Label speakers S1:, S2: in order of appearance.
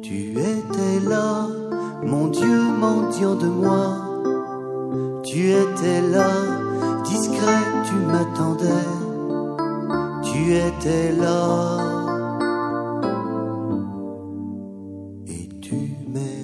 S1: Tu étais là, mon Dieu, mendiant de moi. Tu étais là, discret, tu m'attendais. Tu étais là, et tu m'aimais.